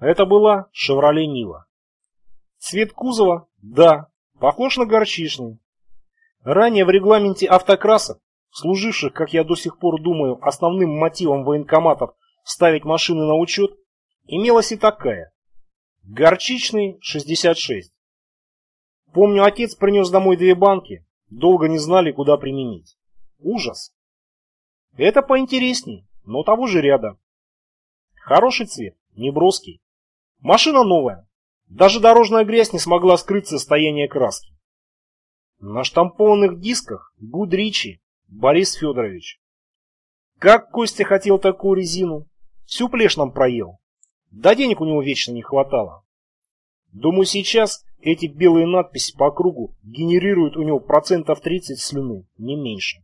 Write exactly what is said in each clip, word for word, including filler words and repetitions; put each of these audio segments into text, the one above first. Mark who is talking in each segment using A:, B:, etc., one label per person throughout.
A: Это была «Шевроле Нива». Цвет кузова, да, похож на горчичный. Ранее в регламенте автокрасок, служивших, как я до сих пор думаю, основным мотивом военкоматов ставить машины на учет, имелась и такая. Горчичный шестьдесят шесть. Помню, отец принес домой две банки, долго не знали, куда применить. Ужас. Это поинтересней, но того же ряда. Хороший цвет, неброский. Машина новая. Даже дорожная грязь не смогла скрыть состояние краски. На штампованных дисках Гуд Ричи Борис Федорович. Как Костя хотел такую резину, всю плешь нам проел. Да денег у него вечно не хватало. Думаю, сейчас эти белые надписи по кругу генерируют у него процентов тридцать слюны, не меньше.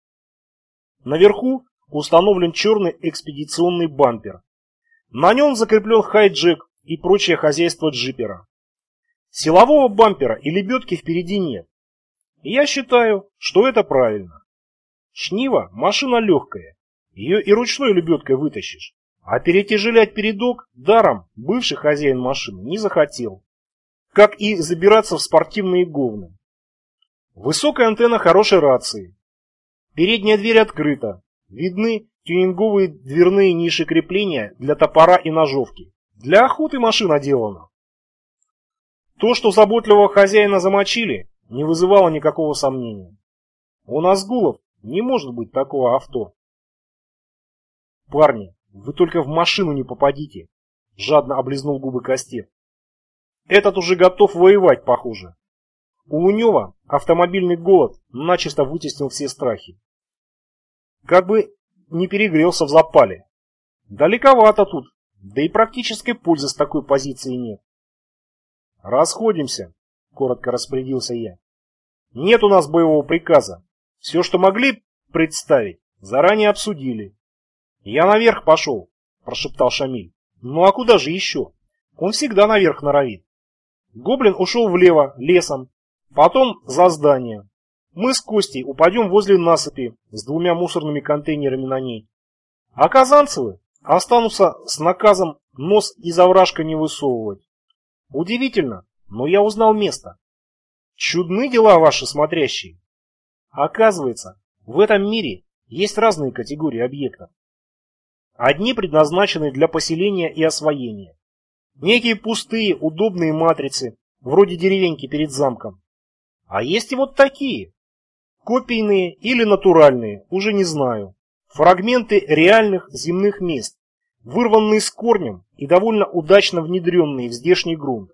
A: Наверху установлен черный экспедиционный бампер. На нем закреплен хайджек и прочее хозяйство джипера. Силового бампера и лебедки впереди нет. И я считаю, что это правильно. Шнива – машина легкая, ее и ручной лебедкой вытащишь. А перетяжелять передок даром бывший хозяин машины не захотел. Как и забираться в спортивные говны. Высокая антенна хорошей рации. Передняя дверь открыта. Видны тюнинговые дверные ниши крепления для топора и ножовки. Для охоты машина делана. То, что заботливого хозяина замочили, не вызывало никакого сомнения. У Назгулов не может быть такого авто. Парни, вы только в машину не попадите, жадно облизнул губы Костев. Этот уже готов воевать, похоже. У Лунева автомобильный голод начисто вытеснил все страхи. Как бы не перегрелся в запале. Далековато тут, да и практической пользы с такой позиции нет. Расходимся, коротко распорядился я. Нет у нас боевого приказа. Все, что могли представить, заранее обсудили. Я наверх пошел, прошептал Шамиль. Ну а куда же еще? Он всегда наверх норовит. Гоблин ушел влево, лесом, потом за здание. Мы с Костей упадем возле насыпи с двумя мусорными контейнерами на ней. А казанцевы останутся с наказом нос из овражка не высовывать. Удивительно, но я узнал место. Чудны дела ваши смотрящие. Оказывается, в этом мире есть разные категории объектов. Одни предназначены для поселения и освоения. Некие пустые, удобные матрицы, вроде деревеньки перед замком. А есть и вот такие. Копийные или натуральные, уже не знаю. Фрагменты реальных земных мест, вырванные с корнем и довольно удачно внедренные в здешний грунт.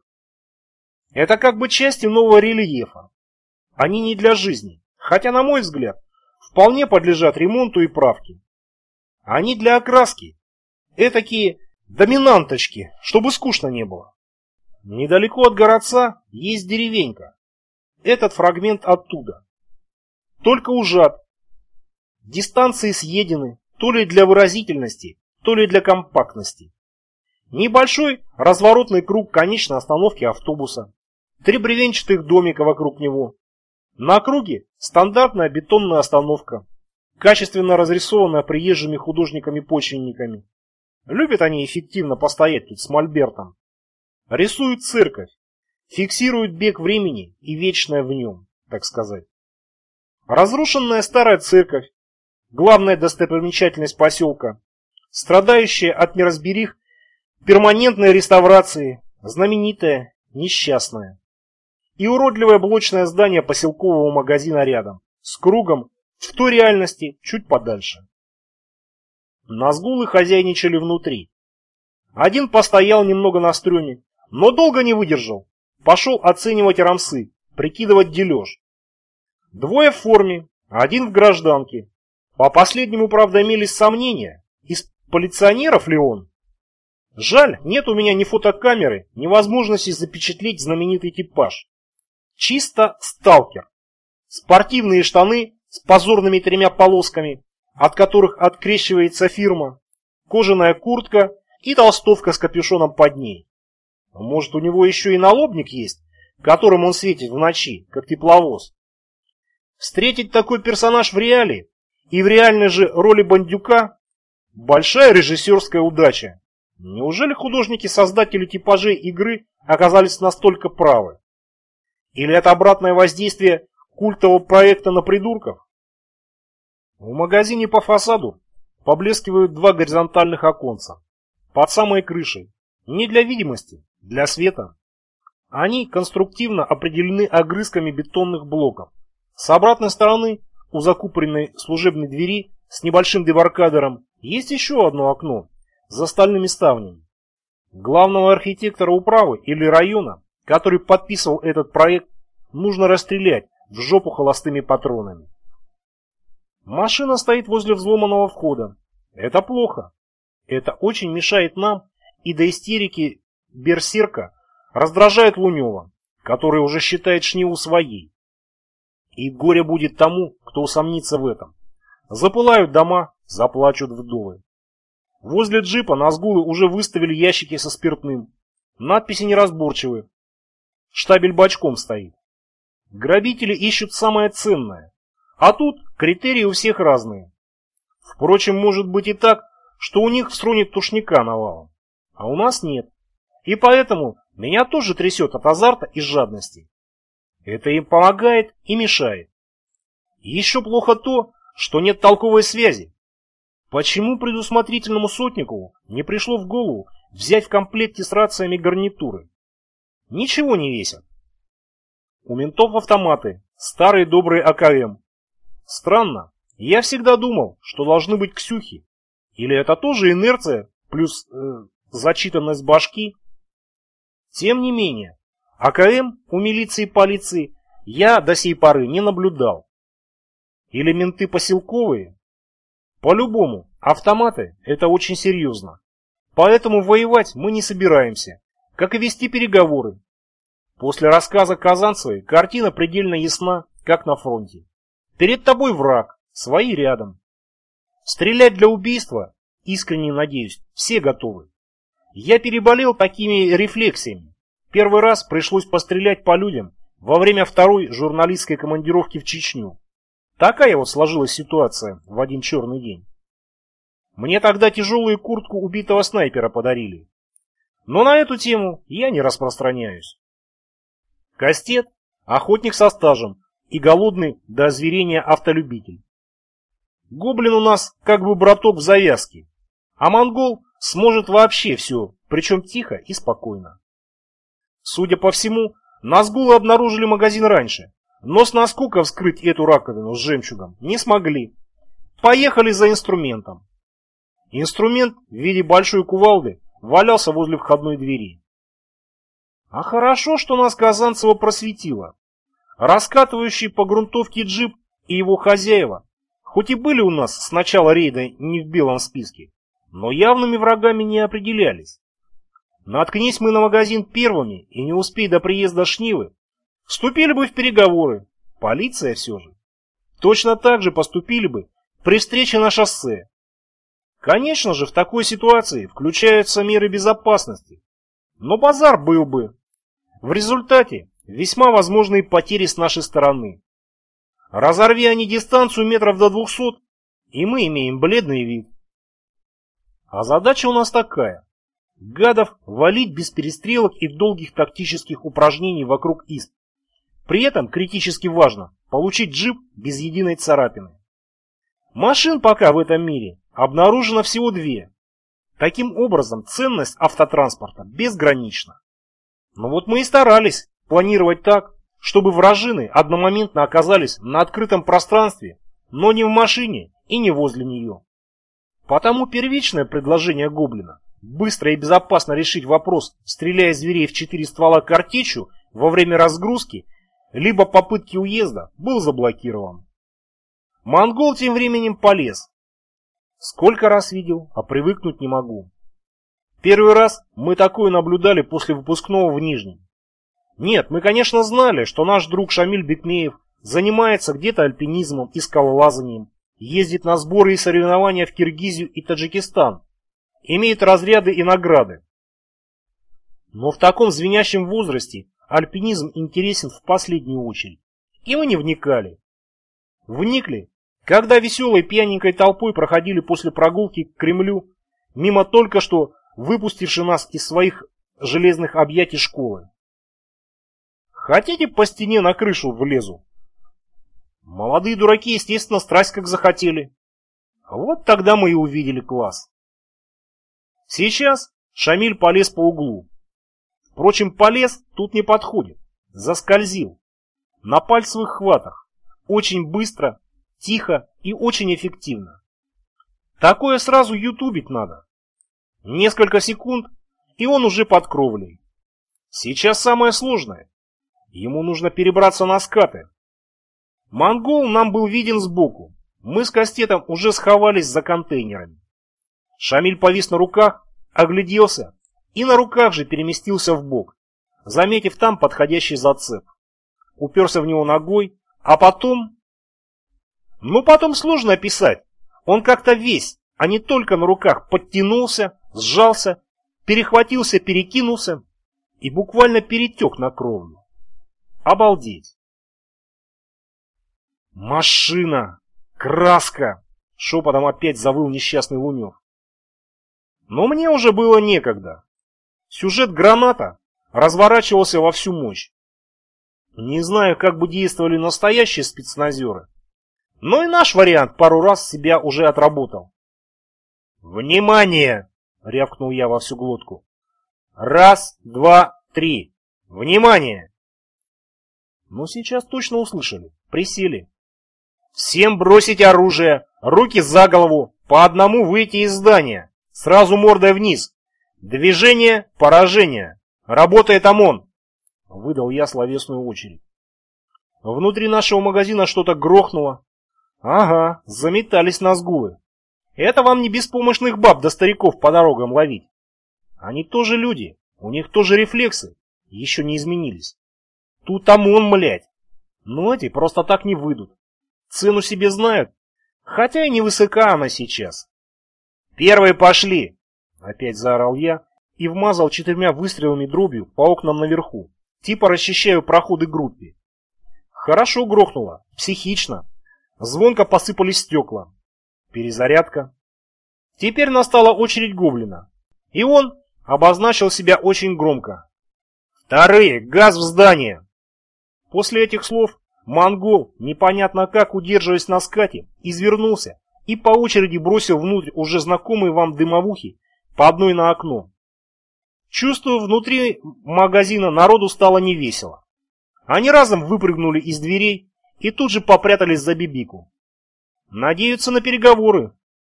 A: Это как бы части нового рельефа. Они не для жизни, хотя, на мой взгляд, вполне подлежат ремонту и правке. Они для окраски. Этакие доминанточки, чтобы скучно не было. Недалеко от городца есть деревенька. Этот фрагмент оттуда. Только ужат. Дистанции съедены, то ли для выразительности, то ли для компактности. Небольшой разворотный круг конечной остановки автобуса. Три бревенчатых домика вокруг него. На круге стандартная бетонная остановка, качественно разрисованная приезжими художниками-почвенниками. Любят они эффективно постоять тут с мольбертом. Рисуют церковь, фиксируют бег времени и вечное в нем, так сказать. Разрушенная старая церковь, главная достопримечательность поселка, страдающая от неразберих перманентной реставрации, знаменитая, несчастная. И уродливое блочное здание поселкового магазина рядом, с кругом в той реальности чуть подальше. Назгулы хозяйничали внутри. Один постоял немного на стрёме, но долго не выдержал. Пошел оценивать рамсы, прикидывать дележ. Двое в форме, один в гражданке. По последнему, правда, имелись сомнения, из полиционеров ли он. Жаль, нет у меня ни фотокамеры, ни возможности запечатлеть знаменитый типаж. Чисто сталкер. Спортивные штаны с позорными тремя полосками, от которых открещивается фирма, кожаная куртка и толстовка с капюшоном под ней. Может, у него еще и налобник есть, которым он светит в ночи, как тепловоз. Встретить такой персонаж в реале и в реальной же роли бандюка – большая режиссерская удача. Неужели художники-создатели типажей игры оказались настолько правы? Или это обратное воздействие культового проекта на придурков? В магазине по фасаду поблескивают два горизонтальных оконца под самой крышей. Не для видимости, для света. Они конструктивно определены огрызками бетонных блоков. С обратной стороны, у закупоренной служебной двери с небольшим дебаркадером, есть еще одно окно за стальными ставнями. Главного архитектора управы или района, который подписывал этот проект, нужно расстрелять в жопу холостыми патронами. Машина стоит возле взломанного входа. Это плохо. Это очень мешает нам и до истерики берсерка раздражает Лунева, который уже считает Шниву своей. И горе будет тому, кто усомнится в этом. Запылают дома, заплачут вдовы. Возле джипа назгулы уже выставили ящики со спиртным. Надписи неразборчивы. Штабель бочком стоит. Грабители ищут самое ценное. А тут критерии у всех разные. Впрочем, может быть и так, что у них стронет тушняка навалом. А у нас нет. И поэтому меня тоже трясет от азарта и жадности. Это им помогает и мешает. Еще плохо то, что нет толковой связи. Почему предусмотрительному Сотникову не пришло в голову взять в комплекте с рациями гарнитуры? Ничего не весят. У ментов автоматы, старые добрые А К М. Странно, я всегда думал, что должны быть ксюхи. Или это тоже инерция плюс э, зачитанность башки? Тем не менее, А К М у милиции и полиции я до сей поры не наблюдал. Или менты поселковые? По-любому, автоматы – это очень серьезно. Поэтому воевать мы не собираемся, как и вести переговоры. После рассказа Казанцевой картина предельно ясна, как на фронте. Перед тобой враг, свои рядом. Стрелять для убийства, искренне надеюсь, все готовы. Я переболел такими рефлексиями. Первый раз пришлось пострелять по людям во время второй журналистской командировки в Чечню. Такая вот сложилась ситуация в один черный день. Мне тогда тяжелую куртку убитого снайпера подарили. Но на эту тему я не распространяюсь. Кастет – охотник со стажем и голодный до озверения автолюбитель. Гоблин у нас как бы браток в завязке, а монгол сможет вообще все, причем тихо и спокойно. Судя по всему, назгулы обнаружили магазин раньше, но с наскока вскрыть эту раковину с жемчугом не смогли. Поехали за инструментом. Инструмент в виде большой кувалды валялся возле входной двери. А хорошо, что нас Казанцева просветила. Раскатывающий по грунтовке джип и его хозяева, хоть и были у нас с начала рейда не в белом списке, но явными врагами не определялись. Наткнись мы на магазин первыми и не успей до приезда Шнивы, вступили бы в переговоры, полиция все же. Точно так же поступили бы при встрече на шоссе. Конечно же, в такой ситуации включаются меры безопасности, но базар был бы. В результате весьма возможные потери с нашей стороны. Разорви они дистанцию метров до двухсот, и мы имеем бледный вид. А задача у нас такая. Гадов валить без перестрелок и долгих тактических упражнений вокруг изб. При этом критически важно получить джип без единой царапины. Машин пока в этом мире обнаружено всего две. Таким образом, ценность автотранспорта безгранична. Но вот мы и старались планировать так, чтобы вражины одномоментно оказались на открытом пространстве, но не в машине и не возле нее. Потому первичное предложение Гоблина быстро и безопасно решить вопрос, стреляя зверей в четыре ствола картечью во время разгрузки, либо попытки уезда, был заблокирован. Монгол тем временем полез. Сколько раз видел, а привыкнуть не могу. Первый раз мы такое наблюдали после выпускного в Нижнем. Нет, мы, конечно, знали, что наш друг Шамиль Бекмеев занимается где-то альпинизмом и скалолазанием, ездит на сборы и соревнования в Киргизию и Таджикистан, имеет разряды и награды. Но в таком звенящем возрасте альпинизм интересен в последнюю очередь, и мы не вникали. Вникли, когда веселой пьяненькой толпой проходили после прогулки к Кремлю мимо только что выпустивший нас из своих железных объятий школы. Хотите, по стене на крышу влезу? Молодые дураки, естественно, страсть как захотели. Вот тогда мы и увидели класс. Сейчас Шамиль полез по углу. Впрочем, полез тут не подходит. Заскользил. На пальцевых хватах. Очень быстро, тихо и очень эффективно. Такое сразу ютубить надо. Несколько секунд, и он уже под кровлей. Сейчас самое сложное. Ему нужно перебраться на скаты. Монгол нам был виден сбоку. Мы с Кастетом уже сховались за контейнерами. Шамиль повис на руках, огляделся и на руках же переместился в бок, заметив там подходящий зацеп. Уперся в него ногой, а потом... Ну, потом сложно описать. Он как-то весь, а не только на руках, подтянулся, сжался, перехватился, перекинулся и буквально перетек на кровлю. Обалдеть. «Машина! Краска!» — шепотом опять завыл несчастный Лунев. Но мне уже было некогда. Сюжет «Граната» разворачивался во всю мощь. Не знаю, как бы действовали настоящие спецназеры, но и наш вариант пару раз себя уже отработал. «Внимание!» — рявкнул я во всю глотку. «Раз, два, три! Внимание!» Ну, сейчас точно услышали. Присели. «Всем бросить оружие! Руки за голову! По одному выйти из здания! Сразу мордой вниз! Движение, поражение! Работает ОМОН!» Выдал я словесную очередь. Внутри нашего магазина что-то грохнуло. Ага, заметались назгулы. Это вам не беспомощных баб да стариков по дорогам ловить. Они тоже люди, у них тоже рефлексы, еще не изменились. Тут ОМОН, млять. Но эти просто так не выйдут. Цену себе знают, хотя и невысока она сейчас. «Первые пошли!» — опять заорал я и вмазал четырьмя выстрелами дробью по окнам наверху. Типа расчищаю проходы группе. Хорошо грохнуло, психично. Звонко посыпались стекла. Перезарядка. Теперь настала очередь гоблина. И он обозначил себя очень громко. «Вторые! Газ в здание!» После этих слов монгол, непонятно как удерживаясь на скате, извернулся и по очереди бросил внутрь уже знакомые вам дымовухи по одной на окно. Чувствую, внутри магазина народу стало невесело. Они разом выпрыгнули из дверей и тут же попрятались за бибику. Надеются на переговоры.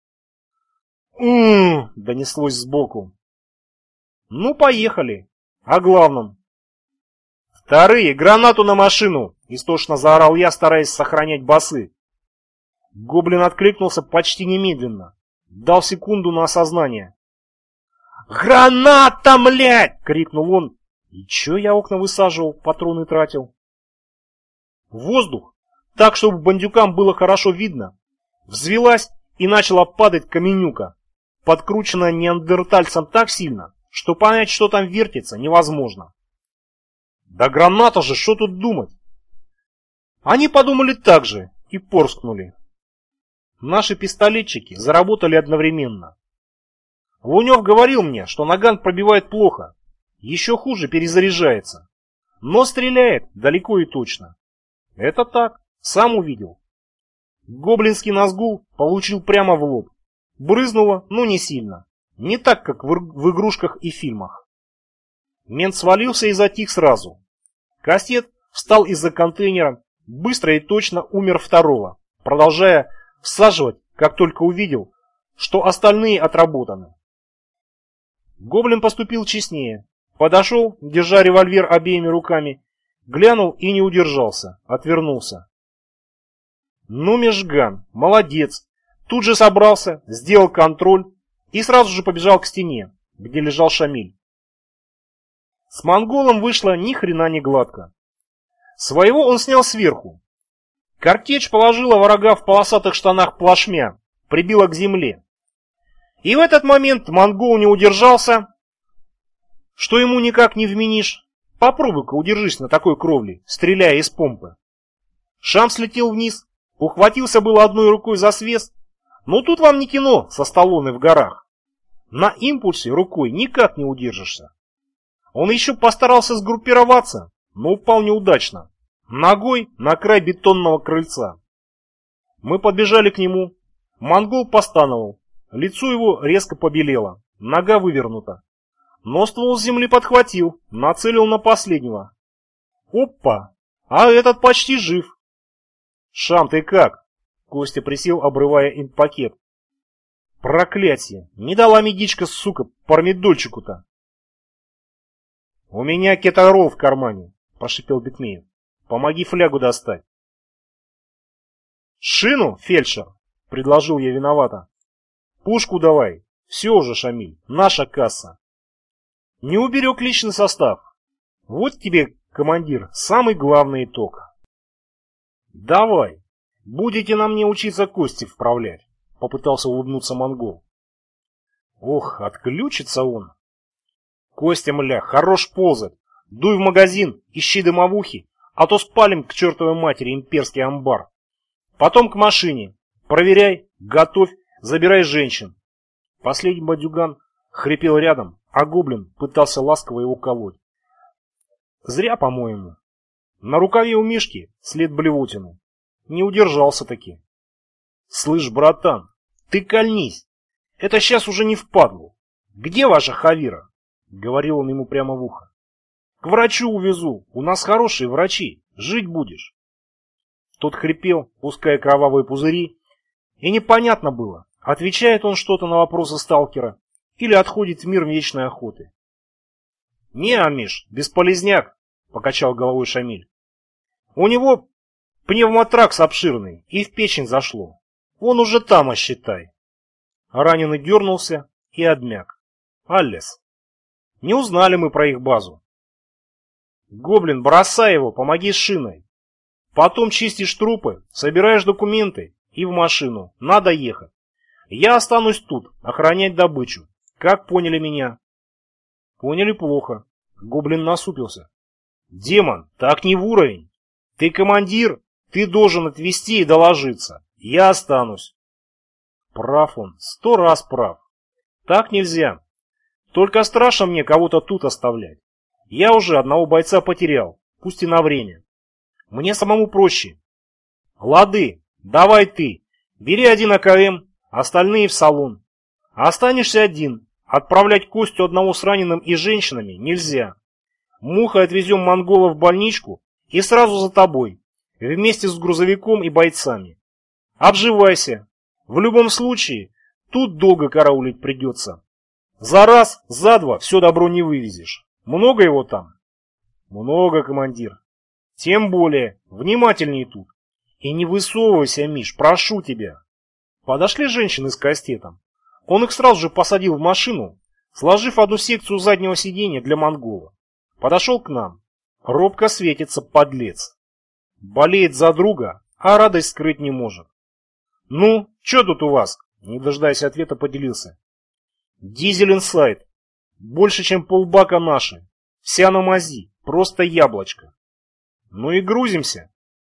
A: «М-м-м!» — донеслось сбоку. «Ну, поехали. О главном». «Вторые, гранату на машину!» — истошно заорал я, стараясь сохранять басы. Гоблин откликнулся почти немедленно. Дал секунду на осознание. «Граната, млядь!» — крикнул он. И чё я окна высаживал, патроны тратил? Воздух, так чтобы бандюкам было хорошо видно, взвелась и начала падать каменюка, подкрученная неандертальцем так сильно, что понять, что там вертится, невозможно. Да граната же, что тут думать? Они подумали так же и порскнули. Наши пистолетчики заработали одновременно. Лунев говорил мне, что наган пробивает плохо, еще хуже перезаряжается, но стреляет далеко и точно. Это так, сам увидел. Гоблинский назгул получил прямо в лоб. Брызнуло, но не сильно. Не так, как в игрушках и фильмах. Мент свалился и затих сразу. Кастет встал из-за контейнера, быстро и точно умер второго, продолжая всаживать, как только увидел, что остальные отработаны. Гоблин поступил честнее. Подошел, держа револьвер обеими руками, глянул и не удержался, отвернулся. Ну, Межган, молодец. Тут же собрался, сделал контроль и сразу же побежал к стене, где лежал Шамиль. С монголом вышло ни хрена не гладко. Своего он снял сверху. Картечь положила врага в полосатых штанах плашмя, прибила к земле. И в этот момент монгол не удержался. Что ему никак не вменишь? Попробуй-ка удержись на такой кровле, стреляя из помпы. Шам слетел вниз, ухватился было одной рукой за свес, но тут вам не кино со Сталлоне в горах. На импульсе рукой никак не удержишься. Он еще постарался сгруппироваться, но упал неудачно. Ногой на край бетонного крыльца. Мы подбежали к нему. Монгол постановал. Лицо его резко побелело. Нога вывернута. Но ствол с земли подхватил, нацелил на последнего. Опа! А этот почти жив. Шам, ты как? Костя присел, обрывая инт-пакет. Проклятие! Не дала медичка, сука, пармидольчику-то. У меня кеторол в кармане, прошипел Бекмеев. Помоги флягу достать. Шину, фельдшер, предложил я виновато. Пушку давай. Все уже, Шамиль, наша касса. Не уберег личный состав. Вот тебе, командир, самый главный итог. Давай, будете на мне учиться кости вправлять, попытался улыбнуться монгол. Ох, отключится он. Костя, мля, хорош ползать. Дуй в магазин, ищи дымовухи, а то спалим к чертовой матери имперский амбар. Потом к машине. Проверяй, готовь, забирай женщин. Последний бандюган хрипел рядом, а гоблин пытался ласково его колоть. Зря, по-моему. На рукаве у Мишки след блевотины. Не удержался-таки. Слышь, братан, ты кольнись. Это сейчас уже не впадлу. Где ваша Хавира? Говорил он ему прямо в ухо. К врачу увезу. У нас хорошие врачи. Жить будешь. Тот хрипел, пуская кровавые пузыри. И непонятно было, отвечает он что-то на вопросы сталкера или отходит в мир вечной охоты. «Не, Амиш, бесполезняк», — покачал головой Шамиль. «У него пневмотракс обширный, и в печень зашло. Он уже там, а считай». Раненый дернулся и обмяк. Аллес. Не узнали мы про их базу. «Гоблин, бросай его, помоги с шиной. Потом чистишь трупы, собираешь документы и в машину. Надо ехать. Я останусь тут, охранять добычу. Как поняли меня?» Поняли плохо. Гоблин насупился. «Демон, так не в уровень. Ты командир, ты должен отвезти и доложиться. Я останусь». Прав он, сто раз прав. Так нельзя. Только страшно мне кого-то тут оставлять. Я уже одного бойца потерял, пусть и на время. Мне самому проще. Лады, давай ты. Бери один АКМ, остальные в салон. Останешься один. Отправлять Костю одного с раненым и женщинами нельзя. Мухой отвезем монгола в больничку и сразу за тобой, вместе с грузовиком и бойцами. Обживайся. В любом случае, тут долго караулить придется. За раз, за два все добро не вывезешь. Много его там? Много, командир. Тем более, внимательней тут. И не высовывайся, Миш, прошу тебя. Подошли женщины с кастетом. Он их сразу же посадил в машину, сложив одну секцию заднего сиденья для монгола. Подошел к нам. Робко светится подлец. Болеет за друга, а радость скрыть не может. «Ну, что тут у вас?» Не дожидаясь ответа, поделился. «Дизель инсайд. Больше, чем полбака наши. Вся на мази. Просто яблочко. Ну и грузимся».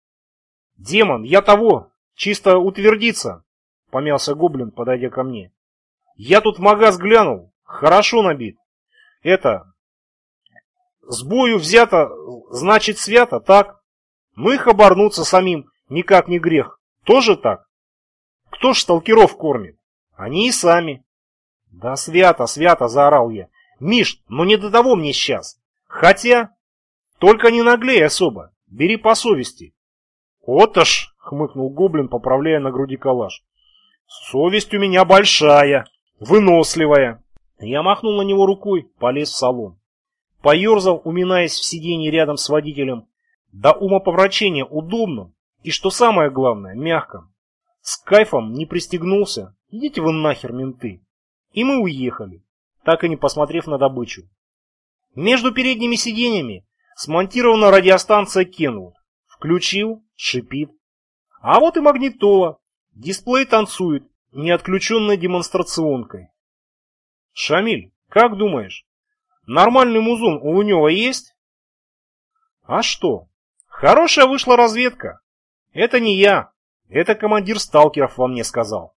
A: «Демон, я того. Чисто утвердиться», — помялся гоблин, подойдя ко мне. «Я тут в магаз глянул. Хорошо набит. Это... С бою взято, значит свято, так? Ну и хабарнуться самим никак не грех. Тоже так? Кто ж сталкеров кормит? Они и сами». «Да свято, свято», — заорал я. «Миш, ну не до того мне сейчас. Хотя... Только не наглей особо. Бери по совести». «Вот-то ж», — хмыкнул гоблин, поправляя на груди калаш. «Совесть у меня большая, выносливая». Я махнул на него рукой, полез в салон. Поерзал, уминаясь в сиденье рядом с водителем. До умопомрачения удобным и, что самое главное, мягком. С кайфом не пристегнулся. Идите вы нахер, менты. И мы уехали, так и не посмотрев на добычу. Между передними сиденьями смонтирована радиостанция Кенвуд. Включил, шипит. А вот и магнитола. Дисплей танцует, не отключенной демонстрационкой. «Шамиль, как думаешь, нормальный музон у Лунева есть?» «А что? Хорошая вышла разведка. Это не я, это командир сталкеров во мне сказал».